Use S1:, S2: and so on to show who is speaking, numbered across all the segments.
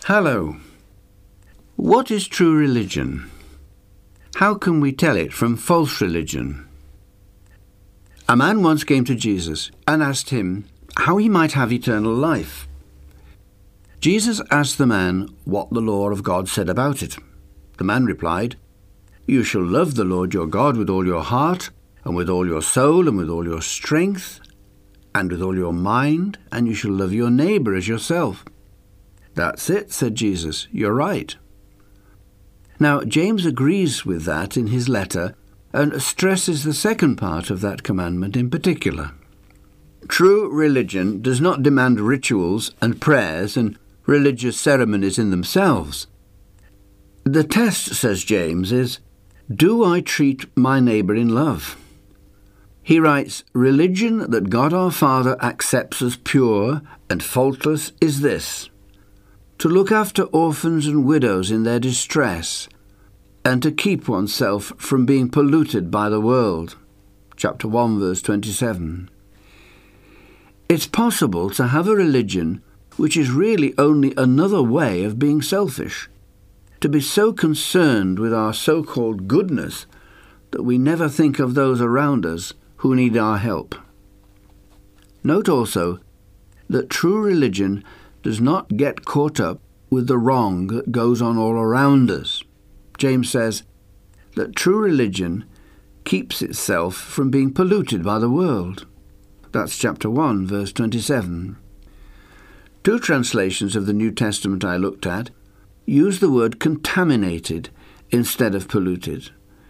S1: Hello. What is true religion? How can we tell it from false religion? A man once came to Jesus and asked him how he might have eternal life. Jesus asked the man what the law of God said about it. The man replied, "You shall love the Lord your God with all your heart, and with all your soul, and with all your strength, and with all your mind, and you shall love your neighbour as yourself." "That's it," said Jesus. "You're right." Now, James agrees with that in his letter and stresses the second part of that commandment in particular. True religion does not demand rituals and prayers and religious ceremonies in themselves. The test, says James, is, do I treat my neighbour in love? He writes, "Religion that God our Father accepts as pure and faultless is this: to look after orphans and widows in their distress, and to keep oneself from being polluted by the world." Chapter 1, verse 27. It's possible to have a religion which is really only another way of being selfish, to be so concerned with our so-called goodness that we never think of those around us who need our help. Note also that true religion does not get caught up with the wrong that goes on all around us. James says that true religion keeps itself from being polluted by the world. That's chapter 1, verse 27. Two translations of the New Testament I looked at use the word contaminated instead of polluted.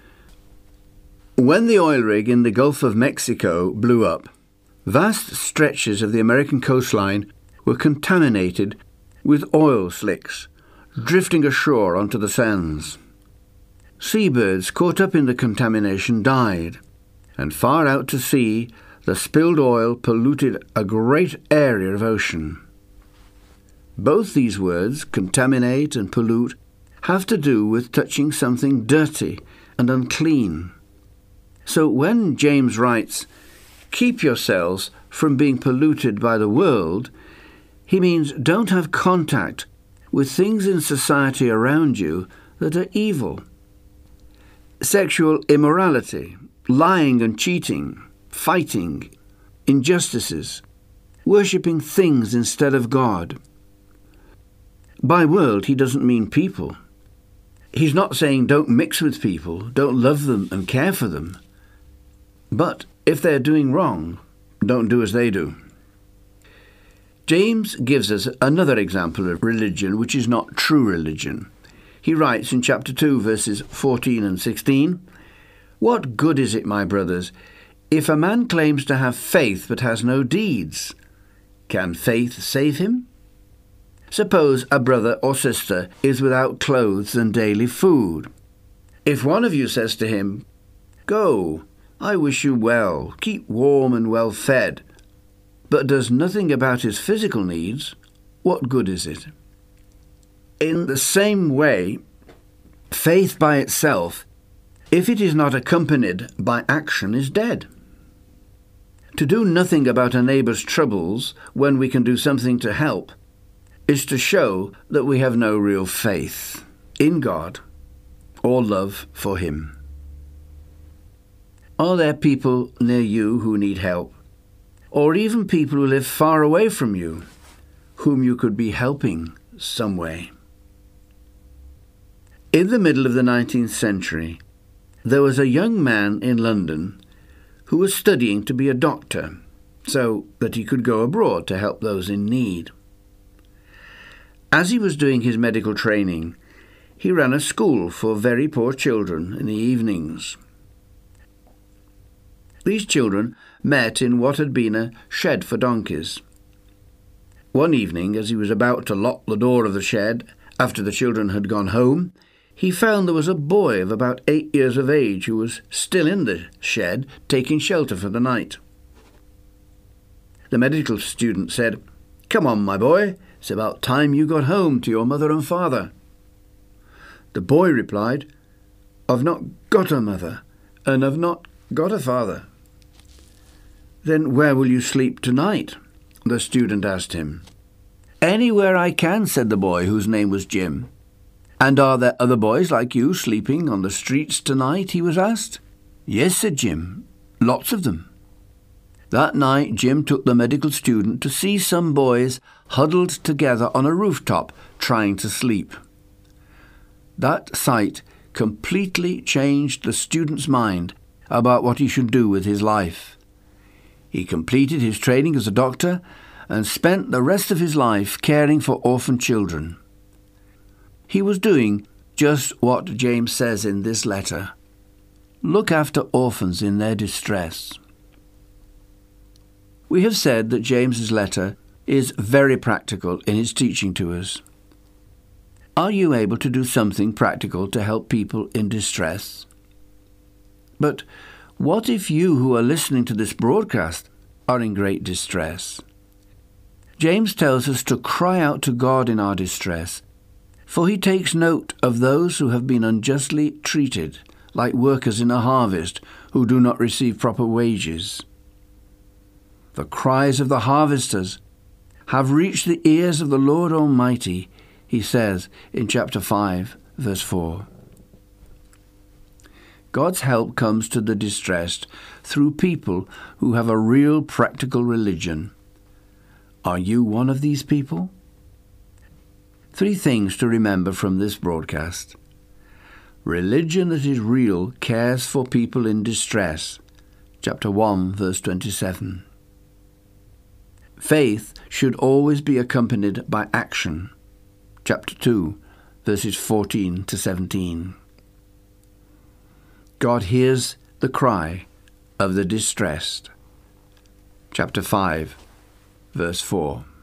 S1: When the oil rig in the Gulf of Mexico blew up, vast stretches of the American coastline were contaminated with oil slicks, drifting ashore onto the sands. Seabirds caught up in the contamination died, and far out to sea, the spilled oil polluted a great area of ocean. Both these words, contaminate and pollute, have to do with touching something dirty and unclean. So when James writes, "Keep yourselves from being polluted by the world," he means don't have contact with things in society around you that are evil. Sexual immorality, lying and cheating, fighting, injustices, worshipping things instead of God. By world, he doesn't mean people. He's not saying don't mix with people, don't love them and care for them. But if they're doing wrong, don't do as they do. James gives us another example of religion which is not true religion. He writes in chapter 2, verses 14 and 16, "What good is it, my brothers, if a man claims to have faith but has no deeds? Can faith save him? Suppose a brother or sister is without clothes and daily food. If one of you says to him, 'Go, I wish you well, keep warm and well fed,' but does nothing about his physical needs, what good is it?" In the same way, faith by itself, if it is not accompanied by action, is dead. To do nothing about a neighbour's troubles when we can do something to help is to show that we have no real faith in God or love for Him. Are there people near you who need help, or even people who live far away from you, whom you could be helping some way? In the middle of the 19th century, there was a young man in London who was studying to be a doctor, so that he could go abroad to help those in need. As he was doing his medical training, he ran a school for very poor children in the evenings. These children met in what had been a shed for donkeys. One evening, as he was about to lock the door of the shed after the children had gone home, he found there was a boy of about 8 years of age who was still in the shed taking shelter for the night. The medical student said, "Come on, my boy, it's about time you got home to your mother and father." The boy replied, "I've not got a mother, and I've not got a father." "Then where will you sleep tonight?" the student asked him. "Anywhere I can," said the boy, whose name was Jim. "And are there other boys like you sleeping on the streets tonight?" he was asked. "Yes," said Jim, "lots of them." That night Jim took the medical student to see some boys huddled together on a rooftop trying to sleep. That sight completely changed the student's mind about what he should do with his life. He completed his training as a doctor and spent the rest of his life caring for orphan children. He was doing just what James says in this letter: look after orphans in their distress. We have said that James's letter is very practical in its teaching to us. Are you able to do something practical to help people in distress? But what if you who are listening to this broadcast are in great distress? James tells us to cry out to God in our distress, for he takes note of those who have been unjustly treated, like workers in a harvest who do not receive proper wages. The cries of the harvesters have reached the ears of the Lord Almighty, he says in chapter 5, verse 4. God's help comes to the distressed through people who have a real practical religion. Are you one of these people? 3 things to remember from this broadcast. Religion that is real cares for people in distress. Chapter 1, verse 27. Faith should always be accompanied by action. Chapter 2, verses 14 to 17. God hears the cry of the distressed. Chapter 5, verse 4.